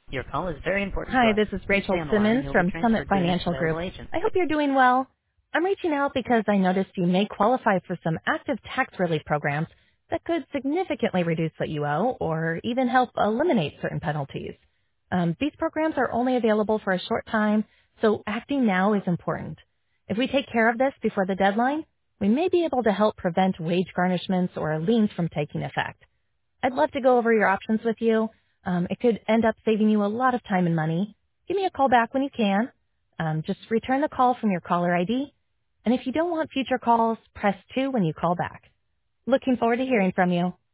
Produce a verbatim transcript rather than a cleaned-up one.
Your call is very important to Hi, us. this is Please stay Rachel on the line and Simmons you'll be from Summit transferred to the next Financial available Group. agent. I hope you're doing well. I'm reaching out because I noticed you may qualify for some active tax relief programs that could significantly reduce what you owe or even help eliminate certain penalties. Um, these programs are only available for a short time, so acting now is important. If we take care of this before the deadline, we may be able to help prevent wage garnishments or liens from taking effect. I'd love to go over your options with you. Um, it could end up saving you a lot of time and money. Give me a call back when you can. Um, just return the call from your caller I D. And if you don't want future calls, press two when you call back. Looking forward to hearing from you.